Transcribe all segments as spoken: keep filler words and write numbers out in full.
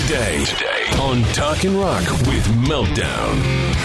Today, today on Talkin' Rock with Meltdown.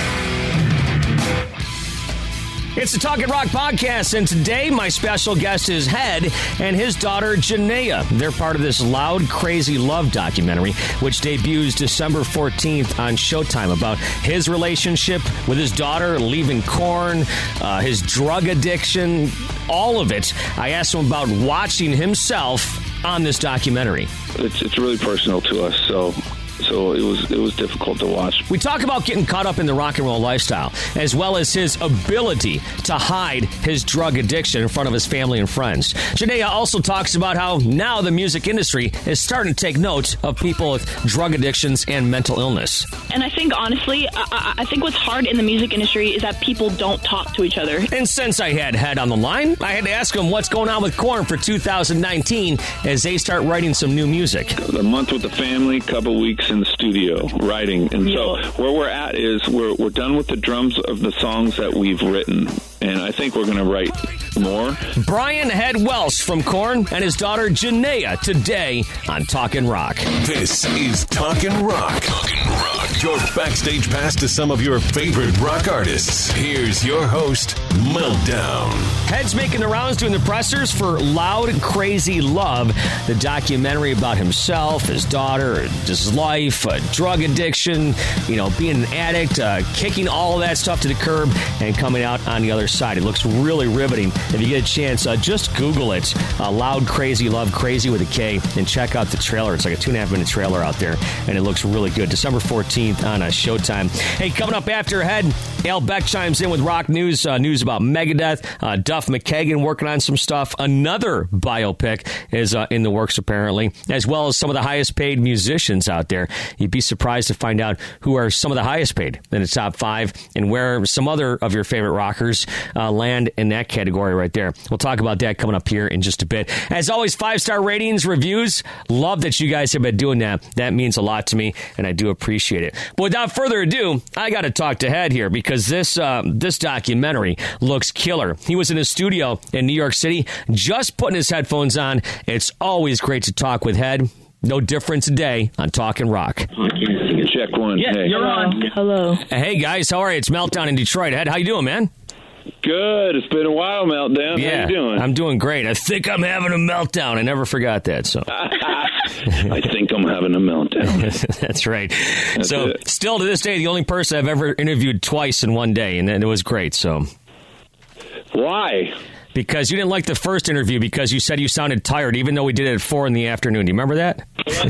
It's the Talkin' Rock podcast, and today my special guest is Head and his daughter Janaea. They're part of this Loud, Crazy Love documentary, which debuts December fourteenth on Showtime, about his relationship with his daughter, leaving Korn, uh, his drug addiction, all of it. I asked him about watching himself on this documentary. It's it's really personal to us, so... So it was it was difficult to watch. We talk about getting caught up in the rock and roll lifestyle, as well as his ability to hide his drug addiction in front of his family and friends. Janaea also talks about how now the music industry is starting to take note of people with drug addictions and mental illness. And I think, honestly, I, I think what's hard in the music industry is that people don't talk to each other. And since I had Head on the line, I had to ask him what's going on with Korn for two thousand nineteen as they start writing some new music. A month with the family, couple weeks in the studio writing, and so where we're at is we're we're done with the drums of the songs that we've written, and I think we're going to write more. Brian Head Welsh from Korn and his daughter Janaea today on Talkin' Rock. This is Talkin' Rock. Talkin' Rock. Your backstage pass to some of your favorite rock artists. Here's your host, Meltdown. Head's making the rounds doing the pressers for Loud, Crazy Love, the documentary about himself, his daughter, his life, uh, drug addiction, you know, being an addict, uh, kicking all of that stuff to the curb and coming out on the other side. It looks really riveting. If you get a chance, uh, just Google it. Uh, Loud, Crazy Love, Crazy with a K, and check out the trailer. It's like a two and a half minute trailer out there, and it looks really good. December fourteenth on a Showtime. Hey, coming up after Head, Al Beck chimes in with rock news, uh, news about Megadeth, uh, Duff McKagan working on some stuff. Another biopic is uh, in the works, apparently, as well as some of the highest paid musicians out there. You'd be surprised to find out who are some of the highest paid in the top five and where some other of your favorite rockers uh, land in that category right there. We'll talk about that coming up here in just a bit. As always, five-star ratings, reviews. Love that you guys have been doing that. That means a lot to me, and I do appreciate it. But without further ado, I got to talk to Head here because this uh, this documentary looks killer. He was in his studio in New York City just putting his headphones on. It's always great to talk with Head. No different today on Talkin' Rock. Check one. Yeah, hey. you're on. Hello. Hey, guys. How are you? It's Meltdown in Detroit. Head, how you doing, man? Good. It's been a while, Meltdown. Yeah, How you doing? I'm doing great. I think I'm having a meltdown. I never forgot that. So I think I'm having a meltdown. That's right. That's so it. Still to this day, the only person I've ever interviewed twice in one day, and it was great. So Why? because you didn't like the first interview because you said you sounded tired, even though we did it at four in the afternoon. Do you remember that?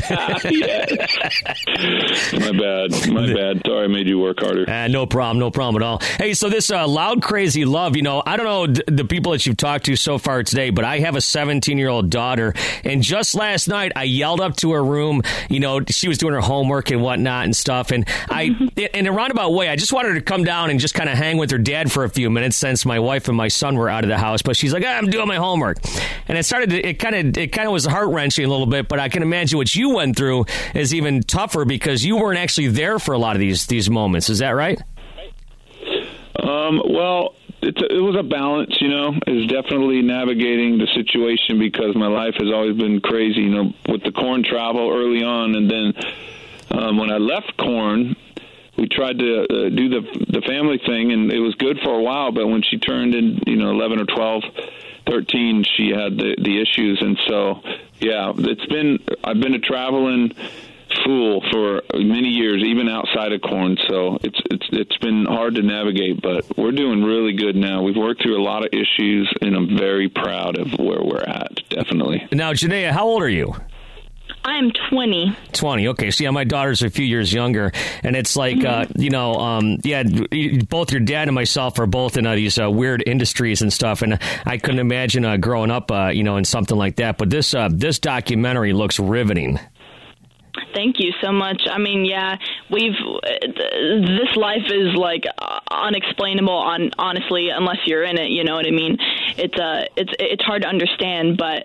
My bad. My bad. Sorry I made you work harder. Uh, no problem. No problem at all. Hey, so this uh, Loud, Crazy Love, you know, I don't know th- the people that you've talked to so far today, but I have a seventeen-year-old daughter, and just last night I yelled up to her room. You know, she was doing her homework and whatnot and stuff, and I, in a roundabout way, I just wanted her to come down and just kind of hang with her dad for a few minutes since my wife and my son were out of the house, but she's like, ah, I'm doing my homework. And it started to, it kind of it kind of was heart-wrenching a little bit, but I can imagine what you went through is even tougher because you weren't actually there for a lot of these these moments. Is that right? Um, well, it's a, it was a balance, you know. It was definitely navigating the situation because my life has always been crazy, you know, with the Korn travel early on. And then um, when I left Korn, we tried to uh, do the the family thing, and it was good for a while. But when she turned in, you know, eleven or twelve, thirteen, she had the, the issues. And so, yeah, it's been, I've been a traveling fool for many years, even outside of Korn. So it's it's it's been hard to navigate, but we're doing really good now. We've worked through a lot of issues, and I'm very proud of where we're at, definitely. Now, Janaea, how old are you? I'm twenty. twenty. Okay. So, yeah, my daughter's a few years younger. And it's like, mm-hmm. uh, you know, um, yeah, both your dad and myself are both in uh, these uh, weird industries and stuff. And I couldn't imagine uh, growing up, uh, you know, in something like that. But this uh, this documentary looks riveting. Thank you so much. I mean, yeah, we've this life is like unexplainable, on honestly, unless you're in it. You know what I mean? It's uh, it's it's hard to understand, but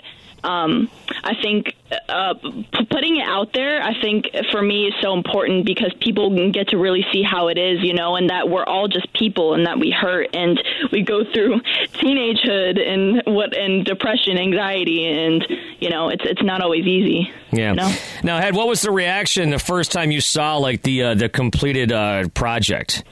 um, I think uh, p- putting it out there, I think for me is so important because people can get to really see how it is, you know, and that we're all just people and that we hurt and we go through teenagehood and what and depression, anxiety, and you know, it's it's not always easy. Yeah. You know? Now, Ed, what was the reaction the first time you saw like the uh, the completed uh, project?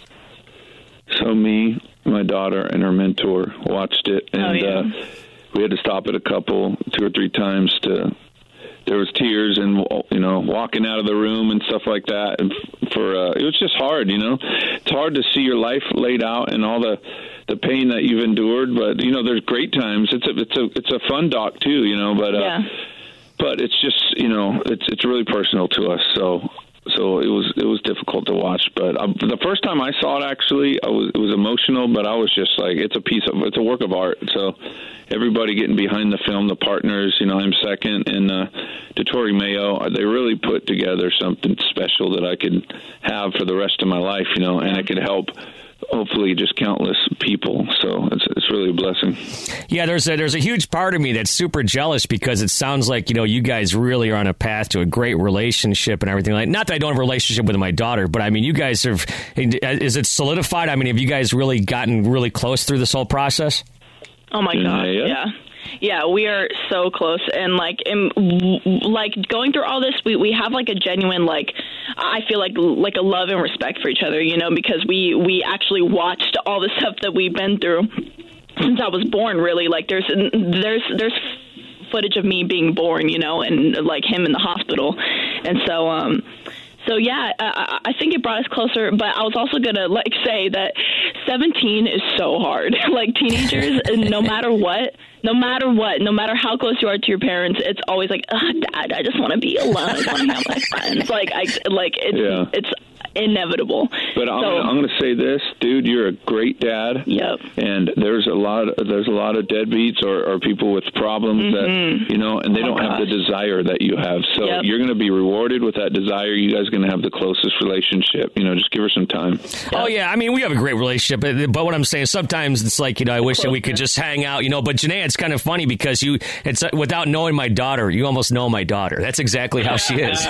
So me, my daughter, and her mentor watched it, and oh, yeah. uh, we had to stop it a couple, two or three times to. There was tears and, you know, walking out of the room and stuff like that. And for uh, it was just hard, you know. It's hard to see your life laid out and all the the pain that you've endured. But you know, there's great times. It's a it's a it's a fun doc too, you know. But uh, yeah. but it's just, you know, it's it's really personal to us. So. So it was it was difficult to watch, but um, the first time I saw it, actually, I was it was emotional. But I was just like, it's a piece of it's a work of art. So everybody getting behind the film, the partners, you know, I'm second, and uh, DeTore Mayo, they really put together something special that I could have for the rest of my life, you know, and it could help. Hopefully, just countless people. So it's it's really a blessing. Yeah, there's a, there's a huge part of me that's super jealous because it sounds like, you know, you guys really are on a path to a great relationship and everything like. Not that I don't have a relationship with my daughter, but I mean, you guys have. Is it solidified? I mean, have you guys really gotten really close through this whole process? Oh my God! Yeah. yeah. Yeah, we are so close, and like, in, like going through all this, we, we have like a genuine, like, I feel like like a love and respect for each other, you know, because we we actually watched all the stuff that we've been through since I was born. Really, like there's there's there's footage of me being born, you know, and like him in the hospital, and so um. So, yeah, I, I think it brought us closer, but I was also going to, like, say that seventeen is so hard. Like, teenagers, no matter what, no matter what, no matter how close you are to your parents, it's always like, oh, Dad, I just want to be alone. I want to have my friends. Like, I, like it's yeah. it's inevitable. But I'm, so, gonna, I'm going to say this, dude. You're a great dad. Yep. And there's a lot. Of, there's a lot of deadbeats or, or people with problems mm-hmm. that you know, and they oh don't have gosh. the desire that you have. So yep. you're going to be rewarded with that desire. You guys are going to have the closest relationship. You know, just give her some time. Yep. Oh yeah, I mean, we have a great relationship. But what I'm saying, sometimes it's like, you know, I wish that we could just hang out. You know, but Janae, it's kind of funny because you, it's uh, without knowing my daughter, you almost know my daughter. That's exactly how she is.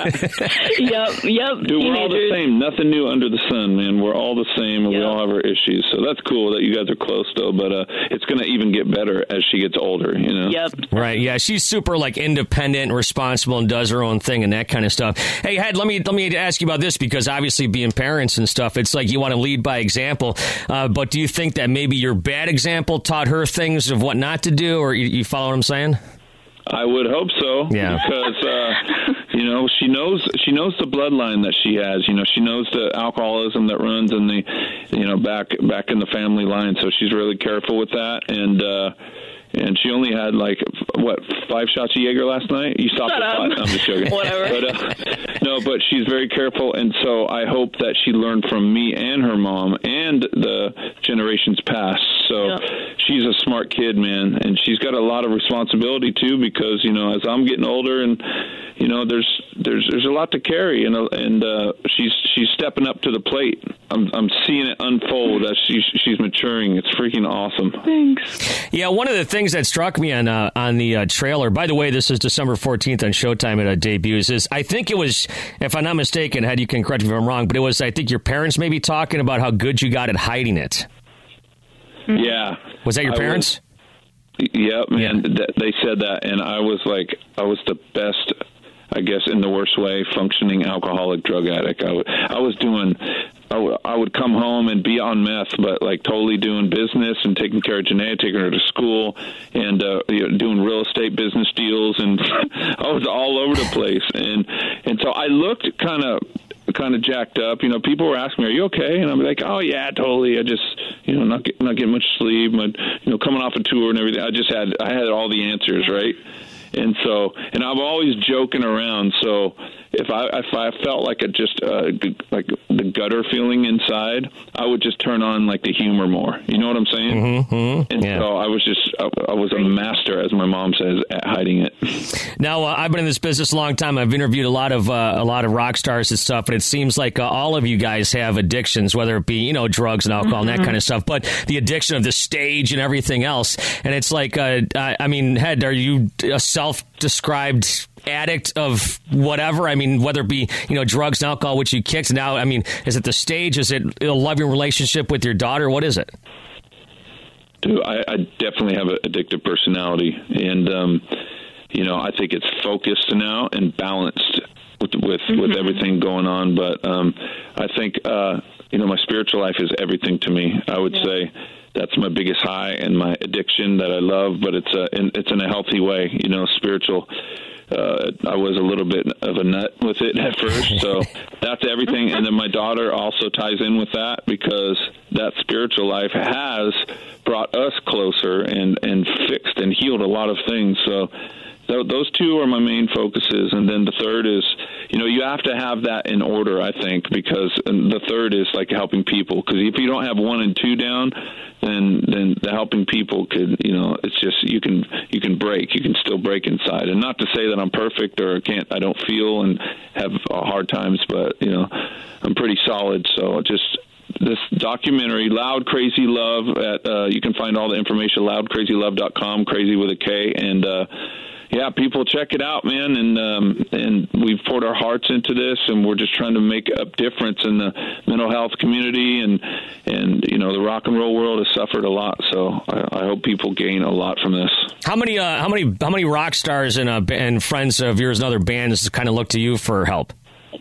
yep. Yep. Dude, we're all the same. Nothing new under the sun, man. We're all the same, and yep. we all have our issues. So that's cool that you guys are close, though. But uh, it's going to even get better as she gets older, you know? Yep. Right, yeah. She's super, like, independent and responsible and does her own thing and that kind of stuff. Hey, Ed, let me let me ask you about this because obviously being parents and stuff, it's like you want to lead by example. Uh, but do you think that maybe your bad example taught her things of what not to do, or you, you follow what I'm saying? I would hope so. Yeah. Because, uh, you know, she knows she knows the bloodline that she has. You know, she knows the alcoholism that runs in the, you know, back back in the family line. So she's really careful with that. And, uh, and she only had, like, what, five shots of Jaeger last night? You stopped Shut at up. five. I'm just joking. Whatever. But, uh, no, but she's very careful, and so I hope that she learned from me and her mom and the generations past. So yeah. she's a smart kid, man, and she's got a lot of responsibility, too, because, you know, as I'm getting older and, you know, there's there's there's a lot to carry, and and uh, she's she's stepping up to the plate. I'm I'm seeing it unfold as she's she's maturing. It's freaking awesome. Thanks. Yeah, one of the things that struck me on uh, on the uh, trailer. By the way, this is December fourteenth on Showtime. It uh, debuts. Is I think it was, if I'm not mistaken, Ed, you can correct me if I'm wrong, but it was I think your parents maybe talking about how good you got at hiding it. Yeah. Was that your I parents? Was, yeah, man. Yeah. Th- they said that, and I was like, I was the best. I guess in the worst way, functioning alcoholic drug addict. I, w- I was doing, I, w- I would come home and be on meth, but like totally doing business and taking care of Janae, taking her to school, and uh, you know, doing real estate business deals, and I was all over the place. And and so I looked kind of kind of jacked up. You know, people were asking me, "Are you okay?" And I'm like, "Oh yeah, totally. I just, you know, not get, not getting much sleep, but you know, coming off a tour and everything. I just had I had all the answers, right?" And so, and I'm always joking around. So, if I if I felt like a just uh, like the gutter feeling inside, I would just turn on like the humor more. You know what I'm saying? Mm-hmm, mm-hmm. And yeah. so I was just I, I was a master, as my mom says, at hiding it. Now uh, I've been in this business a long time. I've interviewed a lot of uh, a lot of rock stars and stuff, and it seems like uh, all of you guys have addictions, whether it be you know drugs and alcohol mm-hmm. and that kind of stuff. But the addiction of the stage and everything else, and it's like uh, I, I mean, Head, are you a self-described addict of whatever? I mean, whether it be, you know, drugs and alcohol, which you kicked now, I mean, is it the stage? Is it a loving relationship with your daughter? What is it? Dude, I, I definitely have an addictive personality. And, um, you know, I think it's focused now and balanced with with, mm-hmm. with everything going on. But um, I think, uh, you know, my spiritual life is everything to me. I would yeah. say that's my biggest high and my addiction that I love, but it's, a, it's in a healthy way, you know, spiritual. Uh, I was a little bit of a nut with it at first, so that's everything. And then my daughter also ties in with that, because that spiritual life has brought us closer and, and fixed and healed a lot of things. So th- those two are my main focuses. And then the third is, you know, you have to have that in order, I think, because the third is like helping people. Because if you don't have one and two down, then then the helping people could, you know, it's just you can you can break, you can still break inside. And not to say that I'm perfect or can't, I don't feel and have hard times, but you know, I'm pretty solid. So just this documentary, Loud Crazy Love, at uh, you can find all the information loud crazy love dot com, crazy with a K, and uh, yeah, people check it out, man. And um, and we've poured our hearts into this, and we're just trying to make a difference in the mental health community. And, and you know, the rock and roll world has suffered a lot, so I, I hope people gain a lot from this. How many uh, how many how many rock stars and uh, and friends of yours and other bands kind of look to you for help?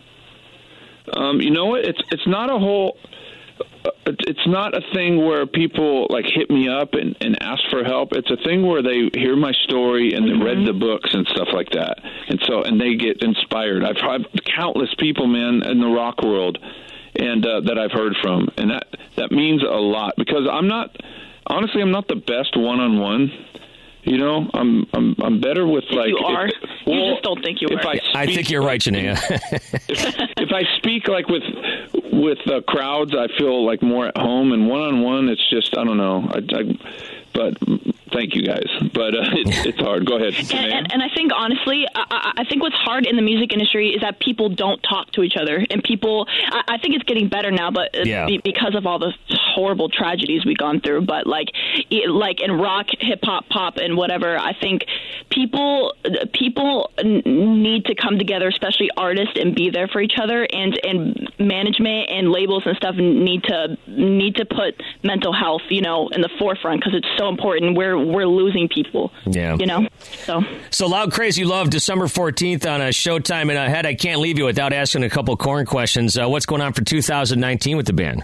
Um, you know what? It's it's not a whole. It's not a thing where people like hit me up and, and ask for help. It's a thing where they hear my story and mm-hmm. they read the books and stuff like that. And so, and they get inspired. I've had countless people, man, in the rock world and uh, that I've heard from. And that, that means a lot, because I'm not, honestly, I'm not the best one-on-one. You know, I'm I'm I'm better with like. You are. If, well, you just don't think you if are. I, I think you're right, Janaea. if, if I speak like with with uh, crowds, I feel like more at home, and one on one, it's just I don't know. I, I, but thank you guys. But uh, it's it's hard. Go ahead. And, and, and I think honestly, I, I think what's hard in the music industry is that people don't talk to each other, and people. I, I think it's getting better now, but yeah. be, because of all the horrible tragedies we've gone through. But like, it, like in rock, hip hop, pop, and whatever, I think people people need to come together, especially artists, and be there for each other. And and management and labels and stuff need to need to put mental health, you know, in the forefront, because it's so important. We're we're losing people. Yeah, you know. So so Loud Crazy Love, December fourteenth on a Showtime. And ahead, I can't leave you without asking a couple Korn questions. Uh, what's going on for two thousand nineteen with the band?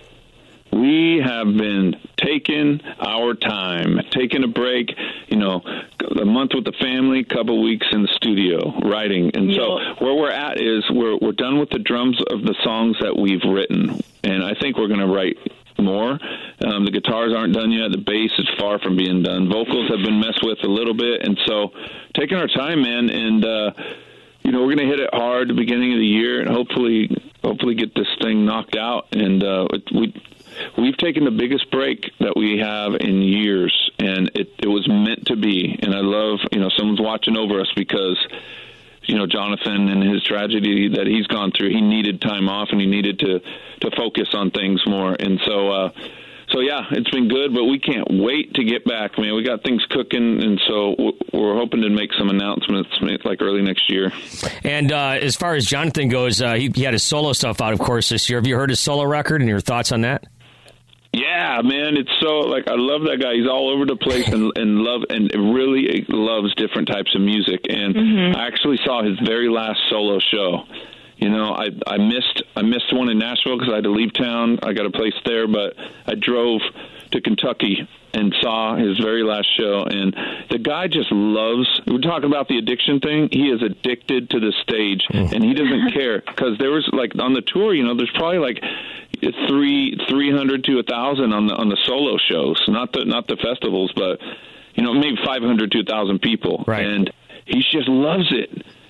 We have been taking our time, taking a break, you know, a month with the family, couple weeks in the studio writing. And yeah. so where we're at is we're we're done with the drums of the songs that we've written. And I think we're going to write more. Um, the guitars aren't done yet. The bass is far from being done. Vocals have been messed with a little bit. And so taking our time, man, and, uh, you know, we're going to hit it hard at the beginning of the year and hopefully hopefully get this thing knocked out. And uh, we... We've taken the biggest break that we have in years, and it, it was meant to be. And I love, you know, someone's watching over us because, you know, Jonathan and his tragedy that he's gone through, he needed time off and he needed to, to focus on things more. And so, uh, so yeah, it's been good, but we can't wait to get back, man. We got things cooking, and so we're hoping to make some announcements like early next year. And uh, as far as Jonathan goes, uh, he, he had his solo stuff out, of course, this year. Have you heard his solo record and your thoughts on that? Yeah, man, it's so like I love that guy. He's all over the place and, and love and really loves different types of music. And mm-hmm. I actually saw his very last solo show. You know, I I missed I missed one in Nashville because I had to leave town. I got a place there, but I drove to Kentucky and saw his very last show. And the guy just loves. We're talking about the addiction thing. He is addicted to the stage, mm. and he doesn't care because there was like on the tour. You know, there's probably like. Three three hundred to a thousand on the on the solo shows, not the not the festivals, but you know maybe five hundred to a thousand people, right. And he just loves it.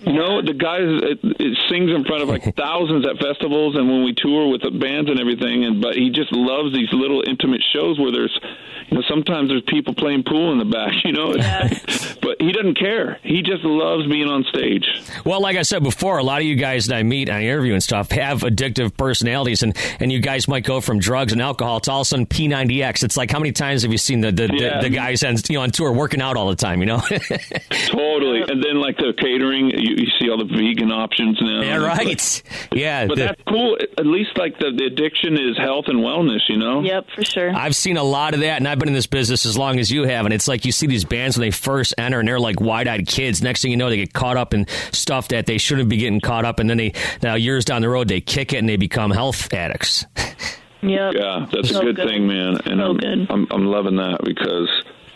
You know, the guy it, it sings in front of like thousands at festivals and when we tour with the bands and everything. And but he just loves these little intimate shows where there's, you know, sometimes there's people playing pool in the back. You know, Yeah. but he doesn't care. He just loves being on stage. Well, like I said before, a lot of you guys that I meet on interview and stuff have addictive personalities, and, and you guys might go from drugs and alcohol to all of a sudden P ninety X. It's like, how many times have you seen the the, Yeah. the, the guys on, you know, on tour working out all the time, you know? Totally. And then like the catering, you, you see all the vegan options now. Yeah, right. Yeah. But the- that's cool. At least like the, the addiction is health and wellness, you know? Yep, for sure. I've seen a lot of that, and I've been in this business as long as you have, and it's like you see these bands when they first enter, and they're like wide-eyed kids. Next thing you know, they get caught up in stuff that they shouldn't be getting caught up, and then they now years down the road, they kick it and they become health addicts. Yep. Yeah, that's So a good, good. thing, man. And So I'm, good. I'm I'm loving that because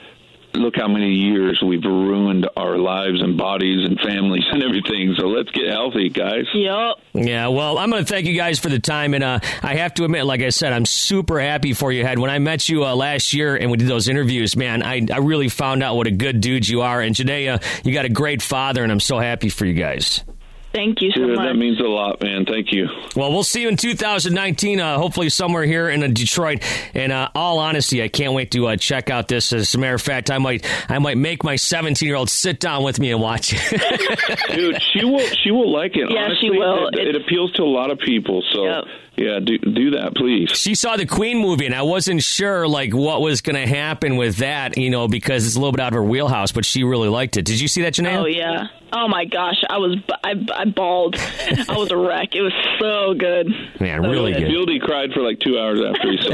look how many years we've ruined our lives and bodies and families and everything. So let's get healthy, guys. Yep. Yeah, well, I'm going to thank you guys for the time, and uh, I have to admit, like I said, I'm super happy for you, Head. When I met you uh, last year and we did those interviews, man, I, I really found out what a good dude you are, and Janae, uh, you got a great father, and I'm so happy for you guys. Thank you so Dude, much. that means a lot, man. Thank you. Well, we'll see you in two thousand nineteen, uh, hopefully somewhere here in uh, Detroit. And uh, all honesty, I can't wait to uh, check out this. As a matter of fact, I might I might make my seventeen-year-old sit down with me and watch it. Dude, she will she will like it. Yeah, Honestly, she will. It, it It's- appeals to a lot of people. So, Yep. yeah, do do that, please. She saw the Queen movie, and I wasn't sure like what was going to happen with that, you know, because it's a little bit out of her wheelhouse, but she really liked it. Did you see that, Janae? Oh yeah. Oh my gosh, I was I, I bawled. I was a wreck. It was so good. Man, really good. Fieldy cried for like two hours after he saw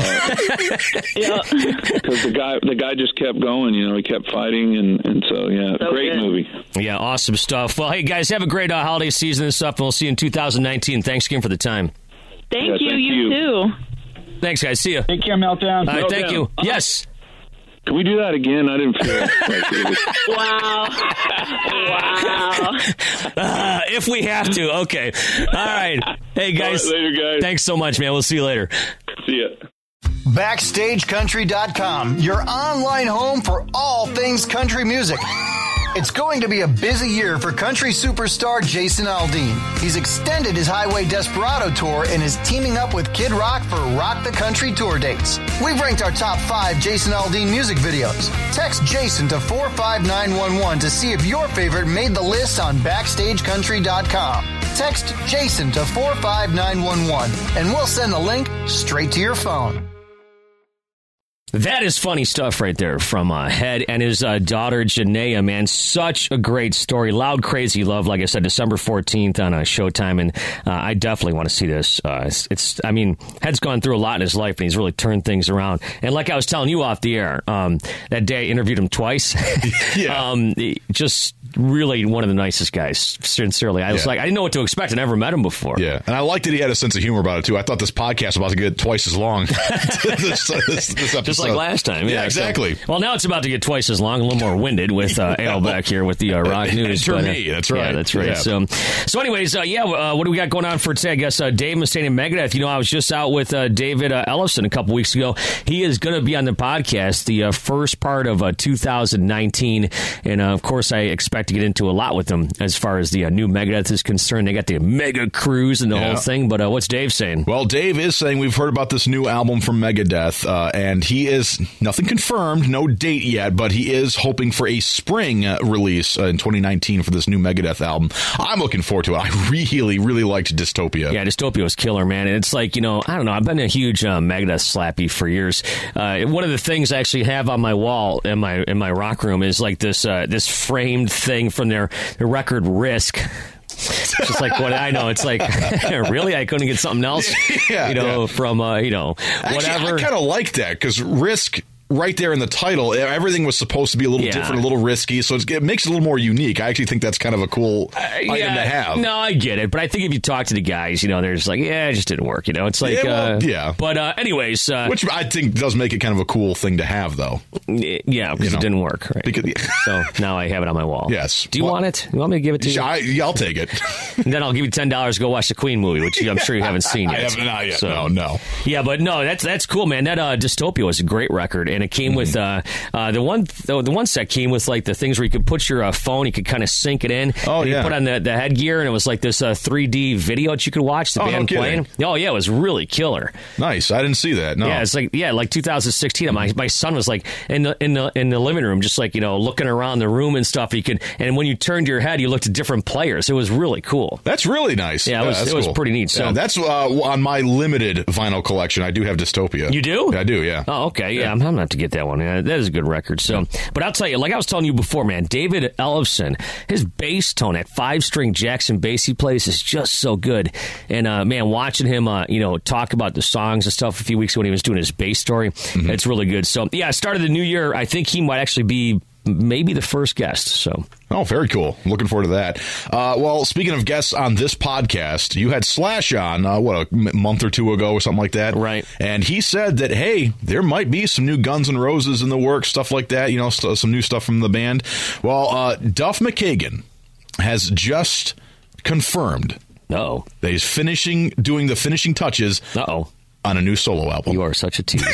it Yeah. because the guy the guy just kept going. You know, he kept fighting, and, and so yeah, So great good. movie. Yeah, awesome stuff. Well, hey, guys, have a great uh, holiday season and stuff, and we'll see you in two thousand nineteen. Thanks again for the time. Thank Yeah, you. thank you you. too. Thanks, guys. See you. Take care, Meltdown. All right, thank Meltdown. you. Yes. Can we do that again? I didn't feel like it was. Wow. Wow. Uh, if we have to. Okay. All right. Hey, guys. All right, later, guys. Thanks so much, man. We'll see you later. See ya. Backstage Country dot com, your online home for all things country music. It's going to be a busy year for country superstar Jason Aldean. He's extended his Highway Desperado tour and is teaming up with Kid Rock for Rock the Country tour dates. We've ranked our top five Jason Aldean music videos. Text Jason to four five nine one one to see if your favorite made the list on Backstage Country dot com. Text Jason to four five nine one one and we'll send the link straight to your phone. That is funny stuff right there from uh, Head and his uh, daughter, Janaea, man. Such a great story. Loud, Crazy Love, like I said, December fourteenth on uh, Showtime, and uh, I definitely want to see this. Uh, it's, it's, I mean, Head's gone through a lot in his life, and he's really turned things around. And like I was telling you off the air, um, that day I interviewed him twice. Yeah. um, just really one of the nicest guys, sincerely. I was Yeah. like, I didn't know what to expect. I never met him before. Yeah, and I liked that he had a sense of humor about it, too. I thought this podcast was about to get twice as long. this, this, this episode. Just like last time. Yeah, Yeah, exactly. So, well, now it's about to get twice as long, a little more winded with uh, Al back here with the uh, Rock News. For but, uh, me, that's Yeah, right. that's right. Yeah. So, so anyways, uh, yeah, uh, what do we got going on for today? I guess uh, Dave Mustaine and Megadeth. You know, I was just out with uh, David uh, Ellison a couple weeks ago. He is going to be on the podcast the uh, first part of uh, two thousand nineteen. And, uh, of course, I expect to get into a lot with them as far as the uh, new Megadeth is concerned. They got the Mega Cruise and the Yeah. whole thing. But uh, what's Dave saying? Well, Dave is saying we've heard about this new album from Megadeth, uh, and he is, nothing confirmed, no date yet, but he is hoping for a spring uh, release uh, in twenty nineteen for this new Megadeth album. I'm looking forward to it. I really, really liked Dystopia. Yeah, Dystopia was killer, man. And it's like, you know, I don't know. I've been a huge uh, Megadeth slappy for years. Uh, one of the things I actually have on my wall in my in my rock room is like this uh, this framed thing from their, their record Risk. Just like what I know, it's like really I couldn't get something else, Yeah, you know, yeah. from uh, you know Actually, whatever. I kind of like that because Risk. Right there in the title, everything was supposed to be a little Yeah. different, a little risky, so it's, it makes it a little more unique. I actually think that's kind of a cool item Uh, yeah, to have. No, I get it, but I think if you talk to the guys, you know, they're just like, yeah, it just didn't work. You know, it's like, Yeah, well, uh, yeah. But uh, anyways, uh, Which I think does make it kind of a cool thing to have, though. yeah, because you know, it didn't work. Right? Because, So now I have it on my wall. Yes. Do you Well- want it? You want me to give it to you? I, yeah, I'll take it. And then I'll give you ten dollars to go watch the Queen movie, which I'm sure you haven't seen yet. I haven't not yet. So- no, no. Yeah, but no, that's that's cool, man. That uh, Dystopia was a great record, and it came mm-hmm. with uh, uh, the one the, the one set came with like the things where you could put your uh, phone, you could kind of sync it in. Oh and yeah. You put on the, the headgear, and it was like this uh, three D video that you could watch the oh, band no playing. Oh yeah, it was really killer. Nice. I didn't see that. No. Yeah, it's like yeah, like two thousand sixteen. My my son was like in the in the in the living room, just like you know looking around the room and stuff. He could, and when you turned your head, you looked at different players. It was really cool. That's really nice. Yeah, it was, yeah, it cool. was pretty neat. So yeah, that's uh, on my limited vinyl collection. I do have Dystopia. You do? Yeah, I do. Yeah. Oh, okay. Yeah, yeah. I'm, I'm gonna have to get that one. Yeah, that is a good record. So, yeah. But I'll tell you, like I was telling you before, man, David Ellefson, his bass tone, that five string Jackson bass he plays is just so good. And uh, man, watching him, uh, you know, talk about the songs and stuff a few weeks ago when he was doing his bass story, mm-hmm. it's really good. So, yeah, started the new year. I think he might actually be maybe the first guest. So. Oh, very cool. Looking forward to that. Uh, well, speaking of guests on this podcast, you had Slash on, uh, what, a month or two ago or something like that? Right. And he said that, hey, there might be some new Guns N' Roses in the works, stuff like that, you know, st- some new stuff from the band. Well, uh, Duff McKagan has just confirmed Uh-oh. that he's finishing, doing the finishing touches. Uh-oh. On a new solo album. You are such a tease.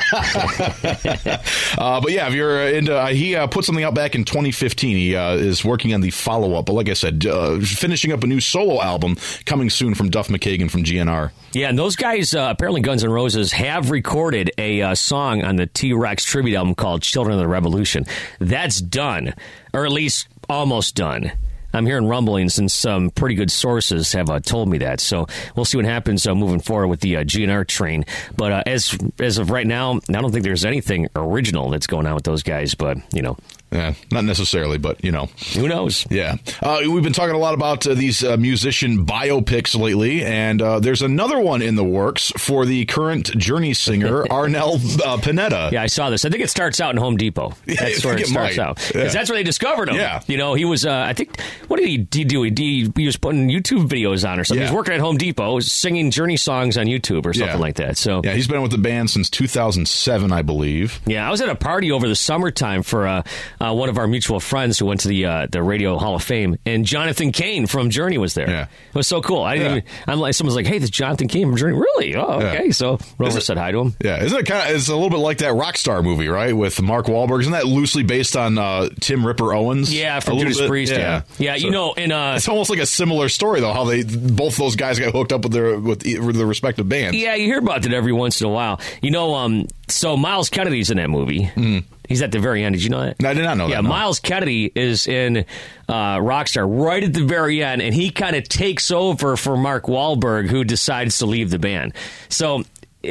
uh, but yeah, if you're into, uh, he uh, put something out back in twenty fifteen. He uh, is working on the follow-up. But like I said, uh, finishing up a new solo album coming soon from Duff McKagan from G N R. Yeah, and those guys, uh, apparently Guns N' Roses, have recorded a uh, song on the T-Rex tribute album called Children of the Revolution. That's done, or at least almost done. I'm hearing rumblings, and some pretty good sources have uh, told me that. So we'll see what happens uh, moving forward with the uh, G N R train. But uh, as as of right now, I don't think there's anything original that's going on with those guys. But, you know. Yeah, not necessarily, but, you know. Who knows? Yeah. Uh, we've been talking a lot about uh, these uh, musician biopics lately, and uh, there's another one in the works for the current Journey singer, Arnel uh, Pineda. Yeah, I saw this. I think it starts out in Home Depot. That's where it, it starts might. out. Because yeah. that's where they discovered him. Yeah. You know, he was, uh, I think, what did he do? He, he was putting YouTube videos on or something. Yeah. He was working at Home Depot, singing Journey songs on YouTube or something yeah. like that. So Yeah, he's been with the band since two thousand seven, I believe. Yeah, I was at a party over the summertime for uh, uh, one of our mutual friends who went to the uh, the Radio Hall of Fame, and Jonathan Cain from Journey was there. Yeah. It was so cool. I didn't yeah. even, I'm like, someone's like, hey, this Jonathan Cain from Journey. Really? Oh, okay. Yeah. So Rover it, said hi to him. Yeah, isn't it kind of, it's a little bit like that Rockstar movie, right, with Mark Wahlberg? Isn't that loosely based on uh, Tim Ripper Owens? Yeah, from Judas Priest. Yeah, yeah. yeah so, you know, and uh, it's almost like a similar story though. How they both those guys got hooked up with their with, with their respective bands. Yeah, you hear about it every once in a while. You know, um, so Miles Kennedy's in that movie. Mm. He's at the very end. Did you know that? I did not know yeah, that. Yeah, no. Miles Kennedy is in uh, Rockstar right at the very end, and he kind of takes over for Mark Wahlberg, who decides to leave the band. So,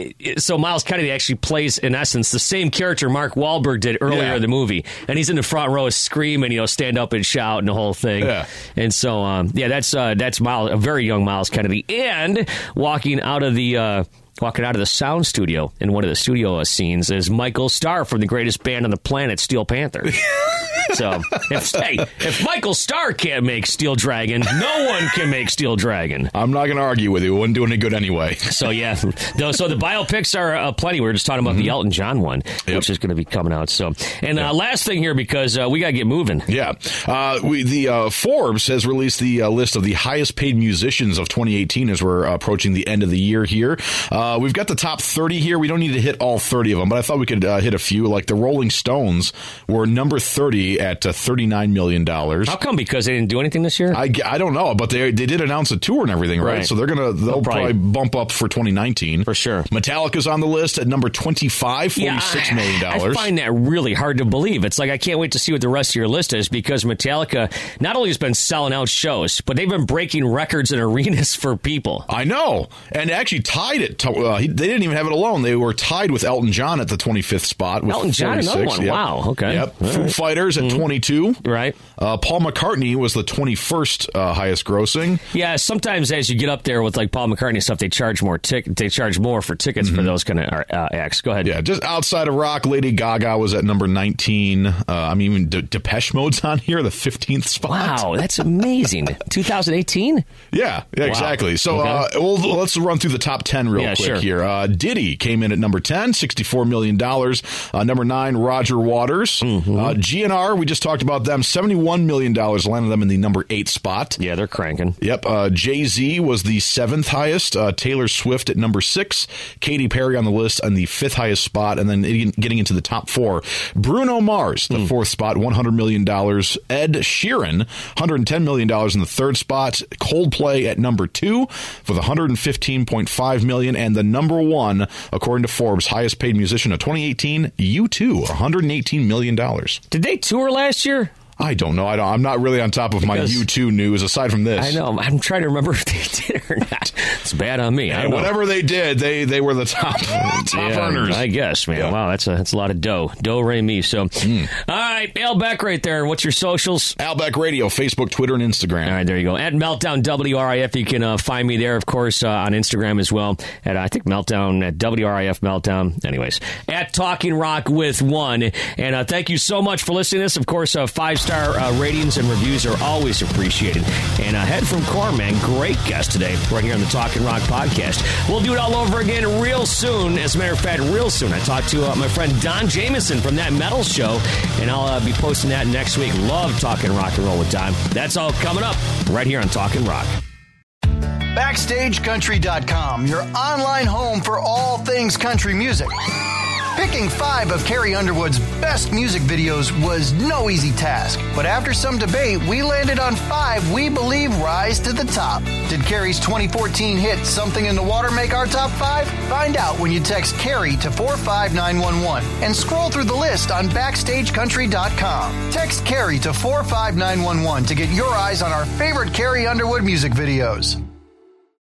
so Miles Kennedy actually plays, in essence, the same character Mark Wahlberg did earlier yeah. in the movie, and he's in the front row screaming, you know, stand up and shout and the whole thing. Yeah. And so, um, yeah, that's uh, that's Miles, a very young Miles Kennedy, and walking out of the. Uh, Walking out of the sound studio in one of the studio scenes is Michael Starr from the greatest band on the planet, Steel Panther. So, if, hey, if Michael Starr can't make Steel Dragon, no one can make Steel Dragon. I'm not going to argue with you. It wouldn't do any good anyway. So, yeah. So the biopics are uh, plenty. We were just talking about mm-hmm. the Elton John one, yep. which is going to be coming out. So, And yep. uh, last thing here, because uh, we got to get moving. Yeah. Uh, we, the uh, Forbes has released the uh, list of the highest paid musicians of twenty eighteen as we're uh, approaching the end of the year here. Uh, we've got the top thirty here. We don't need to hit all thirty of them, but I thought we could uh, hit a few. Like the Rolling Stones were number thirty at uh, thirty-nine million dollars. How come? Because they didn't do anything this year? I, I don't know, but they they did announce a tour and everything, right? right. So they're gonna they'll, they'll probably, probably bump up for twenty nineteen for sure. Metallica's on the list at number twenty-five, forty-six yeah, million dollars. I find that really hard to believe. It's like I can't wait to see what the rest of your list is, because Metallica not only has been selling out shows, but they've been breaking records in arenas for people. I know, and actually tied it. To, uh, he, they didn't even have it alone. They were tied with Elton John at the twenty-fifth spot. With Elton John, another one. Yep. Wow. Okay. Yep. All Foo right. Fighters at mm-hmm. twenty-two. Right. Uh, Paul McCartney was the twenty-first uh, highest grossing. Yeah. Sometimes as you get up there with like Paul McCartney stuff, they charge more. Tic- they charge more for tickets mm-hmm. for those kind of uh, acts. Go ahead. Yeah. Just outside of rock, Lady Gaga was at number nineteen. Uh, I mean, even De- Depeche Mode's on here, the fifteenth spot. Wow, that's amazing. twenty eighteen. Yeah. Yeah. Wow. Exactly. So okay. uh, we'll, let's run through the top ten real yeah, quick sure. here. Uh, Diddy came in at number ten, sixty-four million dollars. Uh, number nine, Roger Waters. Mm-hmm. Uh, G N R we just talked about them. seventy-one million dollars landed them in the number eight spot. Yeah, they're cranking. Yep. Uh, Jay-Z was the seventh highest. Uh, Taylor Swift at number six. Katy Perry on the list on the fifth highest spot. And then getting into the top four, Bruno Mars, the mm. fourth spot, one hundred million dollars. Ed Sheeran, one hundred ten million dollars in the third spot. Coldplay at number two with one hundred fifteen point five million dollars. And the number one, according to Forbes, highest paid musician of twenty eighteen, U two, one hundred eighteen million dollars. Did they tour last year? I don't know. I don't, I'm not really on top of because my U two news aside from this. I know. I'm trying to remember if they did or not. It's bad on me. I and whatever they did, they they were the top top yeah, earners. I guess, man. Yeah. Wow, that's a that's a lot of dough. Dough, re, mi. So, mm. all right, Al Beck right there. What's your socials? Al Beck Radio, Facebook, Twitter, and Instagram. All right, there you go. At Meltdown W R I F, you can uh, find me there, of course, uh, on Instagram as well. At I think Meltdown at W R I F Meltdown. Anyways, at Talking Rock with one. And uh, thank you so much for listening to this. Of course, uh, five star uh, ratings and reviews are always appreciated. And uh, Head from Core, man, great guest today right here on the Talking Rock podcast. We'll do it all over again real soon. As a matter of fact, real soon. I talked to uh, my friend Don Jameson from That Metal Show, and I'll uh, be posting that next week. Love talking rock and roll with Don. That's all coming up right here on Talking Rock. Backstage Country dot com, your online home for all things country music. Picking five of Carrie Underwood's best music videos was no easy task, but after some debate, we landed on five we believe rise to the top. Did Carrie's twenty fourteen hit Something in the Water make our top five? Find out when you text Carrie to four five nine one one and scroll through the list on Backstage Country dot com. Text Carrie to four five nine one one to get your eyes on our favorite Carrie Underwood music videos.